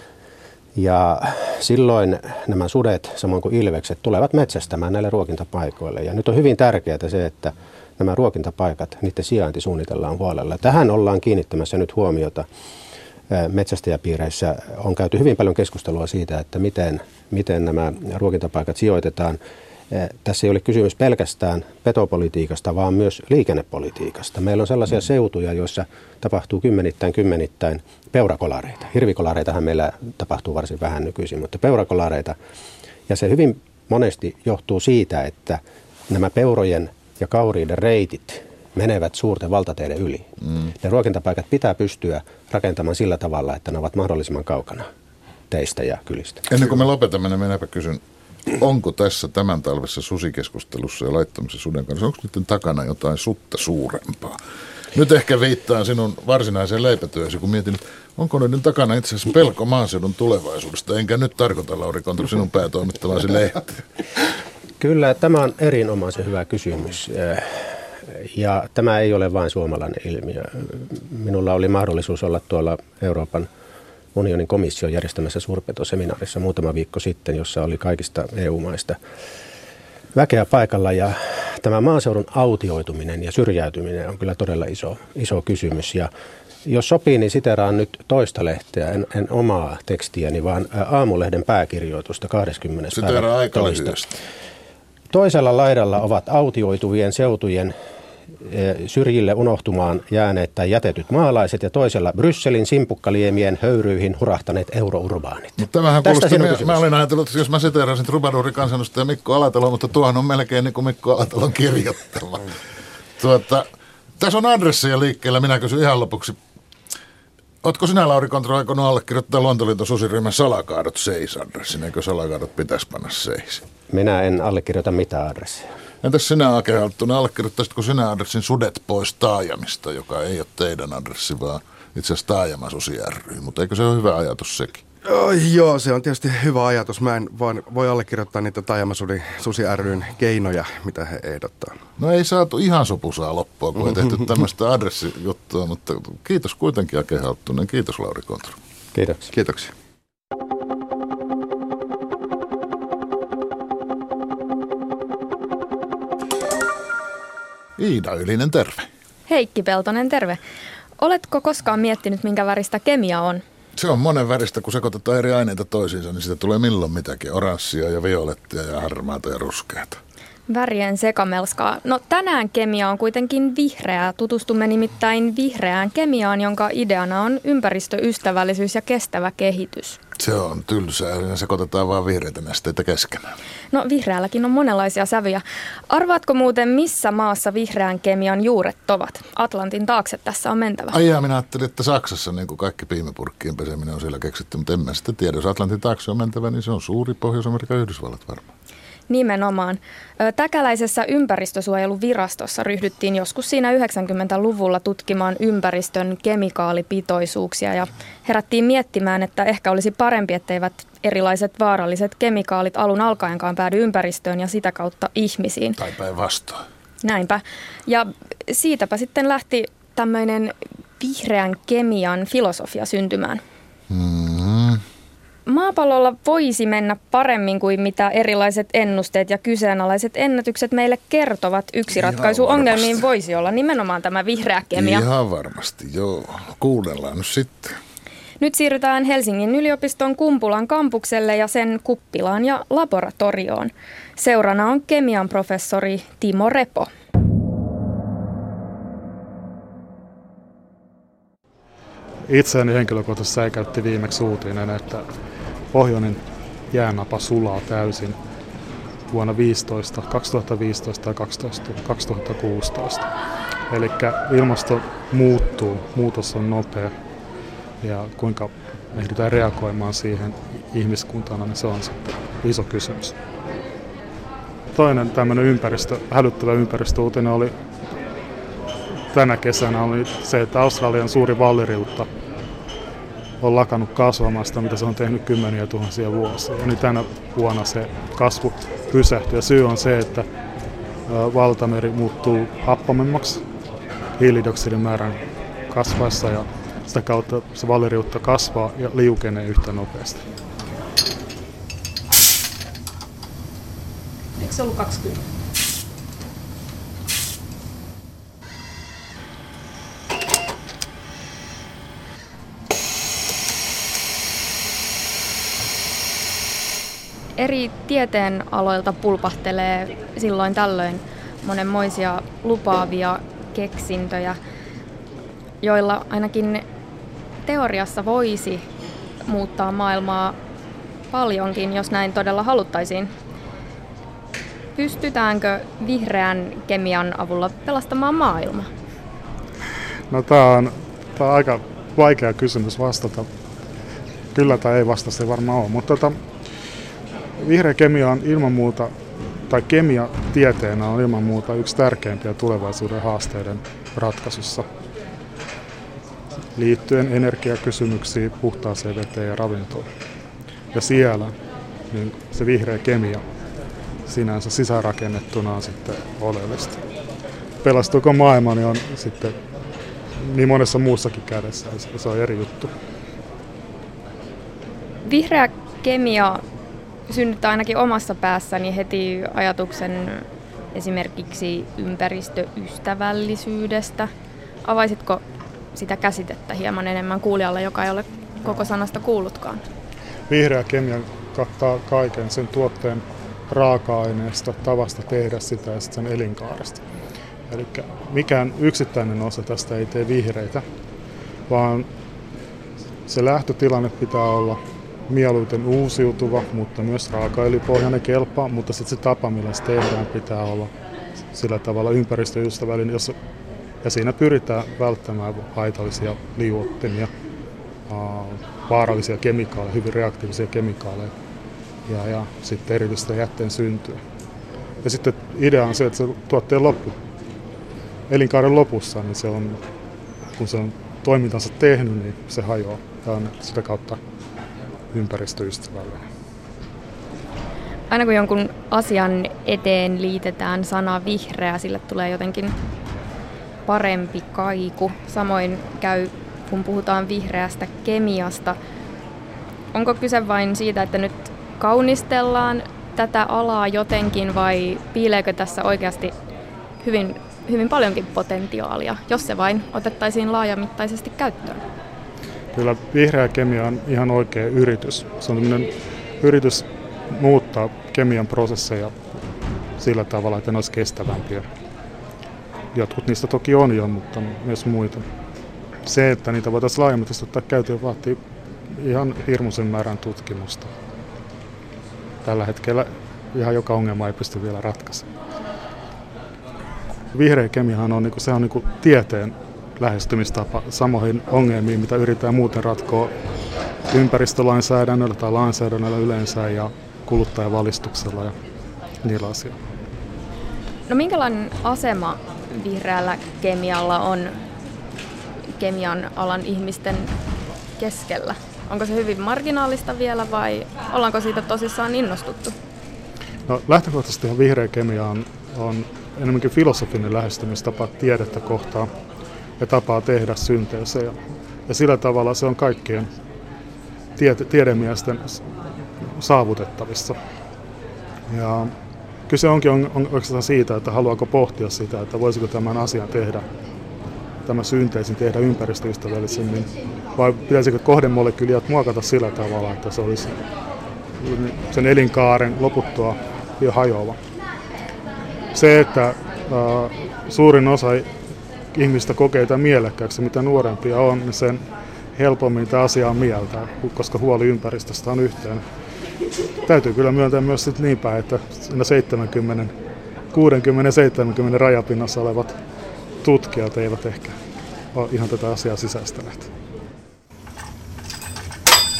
ja silloin nämä sudet, samoin kuin ilvekset, tulevat metsästämään näille ruokintapaikoille. Ja nyt on hyvin tärkeää se, että nämä ruokintapaikat, niiden sijainti suunnitellaan huolella. Tähän ollaan kiinnittämässä nyt huomiota. Metsästäjäpiireissä on käyty hyvin paljon keskustelua siitä, että miten, miten nämä ruokintapaikat sijoitetaan. Tässä ei ole kysymys pelkästään petopolitiikasta, vaan myös liikennepolitiikasta. Meillä on sellaisia seutuja, joissa tapahtuu kymmenittäin kymmenittäin peurakolareita. Hirvikolareitahan meillä tapahtuu varsin vähän nykyisin, mutta peurakolareita. Ja se hyvin monesti johtuu siitä, että nämä peurojen ja kauriiden reitit menevät suurten valtateiden yli. Mm. Ne ruokintapaikat pitää pystyä rakentamaan sillä tavalla, että ne ovat mahdollisimman kaukana teistä ja kylistä. Ennen kuin me lopetamme, niin minäpä kysyn, onko tässä tämän talvessa susikeskustelussa ja laittamassa suden kanssa, onko niiden takana jotain sutta suurempaa? Nyt ehkä viittaan sinun varsinaiseen leipätyösi, kun mietin, että onko niiden takana itse asiassa pelko maaseudun tulevaisuudesta, enkä nyt tarkoita, Lauri Kontro, sinun päätoimittavasi lehti. Kyllä, tämä on erinomaisen hyvä kysymys. Ja tämä ei ole vain suomalainen ilmiö. Minulla oli mahdollisuus olla tuolla Euroopan unionin komission järjestämässä suurpetoseminaarissa muutama viikko sitten, jossa oli kaikista E U-maista väkeä paikalla. Ja tämä maaseudun autioituminen ja syrjäytyminen on kyllä todella iso, iso kysymys. Ja jos sopii, niin siteraan nyt toista lehteä, en, en omaa tekstiäni, vaan Aamulehden pääkirjoitusta kahdeskymmenes päivä toista. Toisella laidalla ovat autioituvien seutujen syrjille unohtumaan jääneet tai jätetyt maalaiset ja toisella Brysselin simpukkaliemien höyryihin hurahtaneet eurourbaanit. Mutta tämähän kuulostaa, mä, mä olin ajatellut, että jos mä siteerasin Trubaduuri-kansanedustaja Mikko Alatalo, mutta tuohon on melkein niin kuin Mikko Alatalon kirjoittama. Tuota, tässä on adresseja liikkeellä, minä kysyn ihan lopuksi. Ootko sinä, Lauri Kontro, aikonut allekirjoittaa Luontoliiton susiryhmän salakaadot seis-adressin? Eikö salakaadot pitäisi panna seis? Minä en allekirjoita mitään adresseja. Entäs sinä, Ake Halttunen, allekirjoittaisitko sinä adressin sudet pois taajamista, joka ei ole teidän adressi, vaan itse asiassa taajama susi ry, mutta eikö se ole hyvä ajatus sekin? Oh, joo, se on tietysti hyvä ajatus. Mä en vaan voi allekirjoittaa niitä taajama susi ryn keinoja, mitä he ehdottaa. No ei saatu ihan sopusaa loppua, kun ei tehty tämmöistä adressijuttua, mutta kiitos kuitenkin, Ake Halttunen. Kiitos, Lauri Kontro. Kiitoksia. Kiitoksia. Iida Ylinen, terve. Heikki Peltonen, terve. Oletko koskaan miettinyt, minkä väristä kemia on? Se on monen väristä, kun sekoitetaan eri aineita toisiinsa, niin siitä tulee milloin mitäkin. Oranssia ja violettia ja harmaata ja ruskeata. Värien sekamelskaa. No tänään kemia on kuitenkin vihreää. Tutustumme nimittäin vihreään kemiaan, jonka ideana on ympäristöystävällisyys ja kestävä kehitys. Se on tylsää ja sekoitetaan vaan vihreitä nesteitä keskenään. No vihreälläkin on monenlaisia sävyjä. Arvaatko muuten, missä maassa vihreän kemian juuret ovat? Atlantin taakse tässä on mentävä. Ai jaa, minä ajattelin, että Saksassa niin kuin kaikki piimipurkkien peseminen on siellä keksitty, mutta en mä sitä tiedä. Jos Atlantin taakse on mentävä, niin se on suuri Pohjois-Amerikan Yhdysvallat varmaan. Nimenomaan. Täkäläisessä ympäristösuojeluvirastossa ryhdyttiin joskus siinä yhdeksänkymmentäluvulla tutkimaan ympäristön kemikaalipitoisuuksia ja herättiin miettimään, että ehkä olisi parempi, etteivät erilaiset vaaralliset kemikaalit alun alkaenkaan päädy ympäristöön ja sitä kautta ihmisiin. Tai päinvastoin. Näinpä. Ja siitäpä sitten lähti tämmöinen vihreän kemian filosofia syntymään. Mm-hmm. Maapallolla voisi mennä paremmin kuin mitä erilaiset ennusteet ja kyseenalaiset ennätykset meille kertovat. Yksi ihan ratkaisu varmasti ongelmiin voisi olla nimenomaan tämä vihreä kemia. Ihan varmasti, joo. Kuunnellaan nyt sitten. Nyt siirrytään Helsingin yliopiston Kumpulan kampukselle ja sen kuppilaan ja laboratorioon. Seurana on kemian professori Timo Repo. Itseäni henkilökohtaisesti säikäytti viimeksi uutinen, että pohjoinen jäänapa sulaa täysin vuonna viisitoista, kaksituhattaviisitoista ja kaksituhattakuusitoista. Eli ilmasto muuttuu, muutos on nopea ja kuinka ehditään reagoimaan siihen ihmiskuntana, niin se on sitten iso kysymys. Toinen tämmöinen ympäristö, hälyttävä ympäristöuutinen oli tänä kesänä oli se, että Australian suuri valliriutta on lakannut kasvamasta, mitä se on tehnyt kymmeniä tuhansia vuosia. Ja niin tänä vuonna se kasvu pysähtyi. Ja syy on se, että valtameri muuttuu happamemmaksi hiilidioksidin määrän kasvaessa ja sitä kautta se valliriutta kasvaa ja liukenee yhtä nopeasti. Eikö se ollut kaksikymmentä? Eri tieteen aloilta pulpahtelee silloin tällöin monenmoisia lupaavia keksintöjä, joilla ainakin teoriassa voisi muuttaa maailmaa paljonkin, jos näin todella haluttaisiin. Pystytäänkö vihreän kemian avulla pelastamaan maailma? No tämä on, tää on aika vaikea kysymys vastata. Kyllä tai ei vasta se varmaan ole, mutta tota, vihreä kemia on ilman muuta, tai kemia tieteenä on ilman muuta yksi tärkeimpiä tulevaisuuden haasteiden ratkaisussa liittyen energiakysymyksiin, puhtaaseen veteen ja ravintoon. Ja siellä niin se vihreä kemia sinänsä sisäänrakennettuna on sitten oleellista. Pelastuuko maailma, niin on sitten niin monessa muussakin kädessä, ja se on eri juttu. Vihreä kemia synnyttää ainakin omassa päässäni heti ajatuksen esimerkiksi ympäristöystävällisyydestä. Avaisitko sitä käsitettä hieman enemmän kuulijalle, joka ei ole koko sanasta kuullutkaan? Vihreä kemia kattaa kaiken sen tuotteen raaka-aineesta, tavasta tehdä sitä ja sen elinkaaresta. Eli mikään yksittäinen osa tästä ei tee vihreitä, vaan se lähtötilanne pitää olla mieluiten uusiutuva, mutta myös raakaöljypohjainen kelpaa, mutta sitten se tapa, millä se tehdään, pitää olla sillä tavalla ympäristöystävällinen, jossa, ja siinä pyritään välttämään haitallisia liuottimia, vaarallisia kemikaaleja, hyvin reaktiivisia kemikaaleja ja, ja sitten erityistä jätteen syntyä. Ja sitten idea on se, että se tuotteen loppu, elinkaaren lopussa, niin se on, kun se on toimintansa tehnyt, niin se hajoaa ja on sitä kautta ympäristöystävällinen. Aina kun jonkun asian eteen liitetään sana vihreä, sille tulee jotenkin parempi kaiku. Samoin käy, kun puhutaan vihreästä kemiasta. Onko kyse vain siitä, että nyt kaunistellaan tätä alaa jotenkin, vai piileekö tässä oikeasti hyvin, hyvin paljonkin potentiaalia, jos se vain otettaisiin laajamittaisesti käyttöön? Kyllä vihreä kemia on ihan oikea yritys. Se on tämmöinen yritys muuttaa kemian prosesseja sillä tavalla, että ne olisi kestävämpiä. Jotkut niistä toki on jo, mutta myös muita. Se, että niitä voitaisiin laajemmin ottaa käyttöön, vaatii ihan hirmuisen määrän tutkimusta. Tällä hetkellä ihan joka ongelma ei pysty vielä ratkaisemaan. Vihreä kemiahan on, se on niin tieteen lähestymistapa samoihin ongelmiin, mitä yritetään muuten ratkoa ympäristölainsäädännöllä tai lainsäädännöllä yleensä ja kuluttajavalistuksella ja niillä asioilla. No minkälainen asema vihreällä kemialla on kemian alan ihmisten keskellä? Onko se hyvin marginaalista vielä vai ollaanko siitä tosissaan innostuttu? No lähtökohtaisesti vihreä kemia on, on enemmänkin filosofinen lähestymistapa tiedettä kohtaan ja tapaa tehdä synteesejä. Ja sillä tavalla se on kaikkien tiede- tiedemiesten saavutettavissa. Ja kyse onkin on, on oikeastaan siitä, että haluaako pohtia sitä, että voisiko tämän asian tehdä, tämä synteesin tehdä ympäristöystävällisemmin, vai pitäisikö kohdemolekyyliä muokata sillä tavalla, että se olisi sen elinkaaren loputtua jo hajoava. Se, että äh, suurin osa ihmistä kokee tämän mielekkääksi, mitä nuorempia on, niin sen helpommin tämä asia on mieltä, koska huoli ympäristöstä on yhteen. Täytyy kyllä myöntää myös sit niin päin, että seitsemänkymmentä, kuusikymmentä seitsemänkymmentä rajapinnassa olevat tutkijat eivät ehkä ole ihan tätä asiaa sisäistäneet.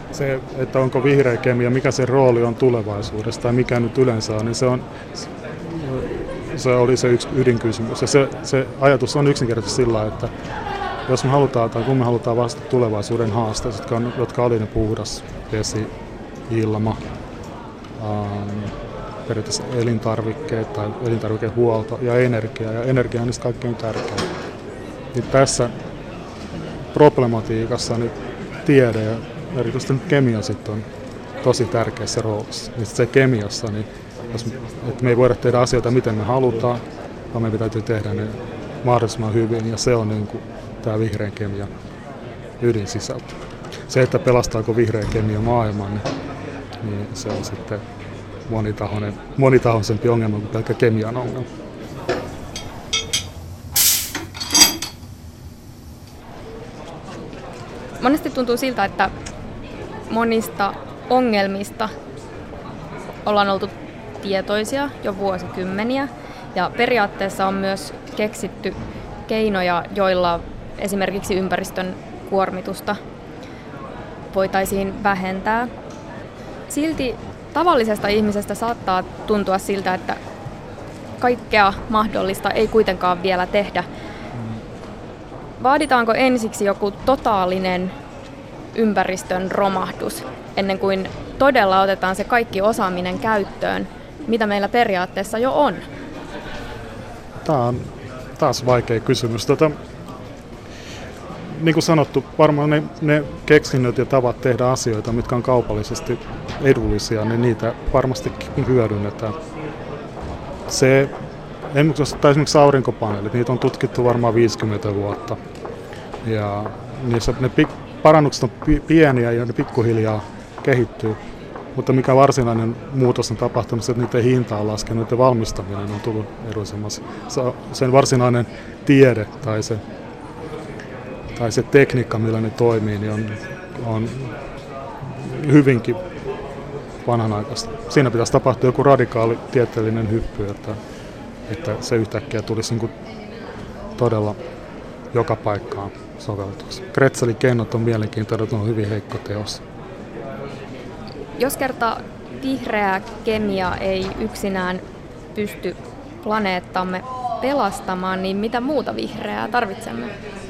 se, että onko vihreä kemia, mikä se rooli on tulevaisuudessa tai mikä nyt yleensä on, niin se, on, se oli se yksi ydinkysymys. Ja se, se ajatus on yksinkertaisesti sillä, että jos me halutaan tai kun me halutaan vastata tulevaisuuden haasteisiin, jotka, on, jotka oli ne puhdas, vesi, ilma, ähm, periaatteessa elintarvikkeet tai elintarvikehuolto ja energia, ja energia on niistä kaikkein tärkein. Niin tässä problematiikassa niin tiede ja erityisesti kemia sitten on tosi tärkeässä roolissa. Niin se kemiassa, niin jos me, että me ei voida tehdä asioita miten me halutaan, vaan meidän täytyy tehdä ne mahdollisimman hyvin, ja se on niin kuin tämä vihreän kemian ydinsisältö. Se, että pelastaako vihreä kemia maailman, niin, niin se on sitten monitahoinen, monitahoisempi ongelma kuin pelkkä kemian ongelma. Monesti tuntuu siltä, että monista ongelmista ollaan oltu tietoisia jo vuosikymmeniä, ja periaatteessa on myös keksitty keinoja, joilla esimerkiksi ympäristön kuormitusta voitaisiin vähentää. Silti tavallisesta ihmisestä saattaa tuntua siltä, että kaikkea mahdollista ei kuitenkaan vielä tehdä. Vaaditaanko ensiksi joku totaalinen ympäristön romahdus ennen kuin todella otetaan se kaikki osaaminen käyttöön, mitä meillä periaatteessa jo on? Tämä on taas vaikea kysymys. Tota, niin kuin sanottu, varmaan ne, ne keksinnöt ja tavat tehdä asioita, mitkä on kaupallisesti edullisia, niin niitä varmasti hyödynnetään. Se, esimerkiksi aurinkopaneelit, niitä on tutkittu varmaan viisikymmentä vuotta. Ja niissä ne pik, parannukset on pieniä ja ne pikkuhiljaa kehittyy. Mutta mikä varsinainen muutos on tapahtunut, se, että niiden hinta on laskenut, niiden valmistaminen on tullut edullisemmaksi. Sen varsinainen tiede tai se, tai se tekniikka, millä ne toimii, niin on, on hyvinkin vanhanaikaista. Siinä pitäisi tapahtua joku radikaali tieteellinen hyppy, että, että se yhtäkkiä tulisi niin kuin todella joka paikkaan sovellutuksi. Kretzelin kennot on mielenkiintoinen, että on hyvin heikko teos. Jos kerta vihreä kemia ei yksinään pysty planeettamme pelastamaan, niin mitä muuta vihreää tarvitsemme?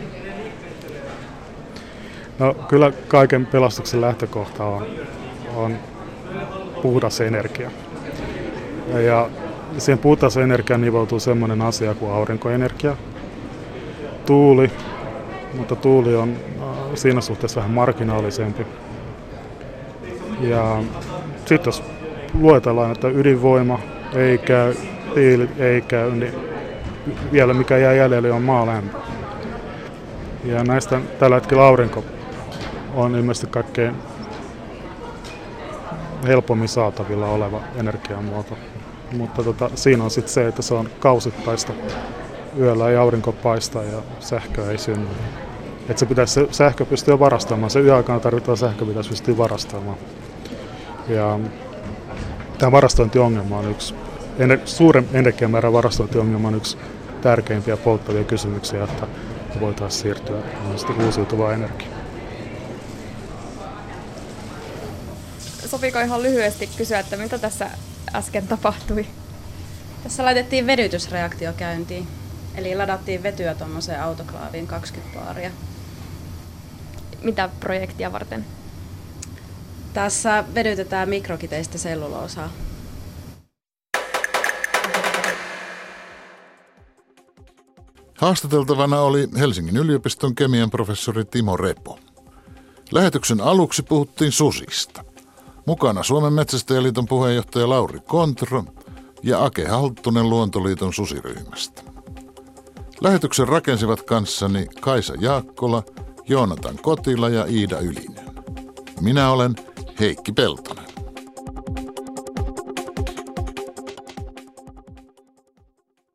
No kyllä kaiken pelastuksen lähtökohta on, on puhdas energia. Ja siihen puhtaaseen energiaan nivoutuu sellainen asia kuin aurinkoenergia, tuuli, mutta tuuli on siinä suhteessa vähän marginaalisempi. Ja sitten jos luetellaan, että ydinvoima ei käy, hiili ei käy, niin vielä mikä jää jäljelle on maalämpö. Ja näistä tällä hetkellä aurinko on ilmeisesti kaikkein helpommin saatavilla oleva energiamuoto. Mutta tota, siinä on sitten se, että se on kausittaista. Yöllä ei aurinko paista ja sähköä ei synny. Että se pitäisi se sähkö pystyä varastamaan. Se yöaikana tarvittava sähkö pitäisi pystyä varastamaan. Ja tämä varastointiongelma on yksi, suuren energiamäärän varastointiongelma on yksi tärkeimpiä polttavia kysymyksiä, että voitaisiin siirtyä uusiutuvaan energiaan. Sopiiko ihan lyhyesti kysyä, että mitä tässä äsken tapahtui? Tässä laitettiin vedytysreaktio käyntiin, eli ladattiin vetyä tuommoiseen autoklaaviin kaksikymmentä baaria. Mitä projektia varten? Tässä vedytetään mikrokiteistä selluloosaa. Haastateltavana oli Helsingin yliopiston kemian professori Timo Repo. Lähetyksen aluksi puhuttiin susista. Mukana Suomen Metsästäjäliiton puheenjohtaja Lauri Kontro ja Ake Halttunen Luontoliiton susiryhmästä. Lähetyksen rakensivat kanssani Kaisa Jaakkola, Joonatan Kotila ja Iida Ylinen. Minä olen Heikki Peltonen.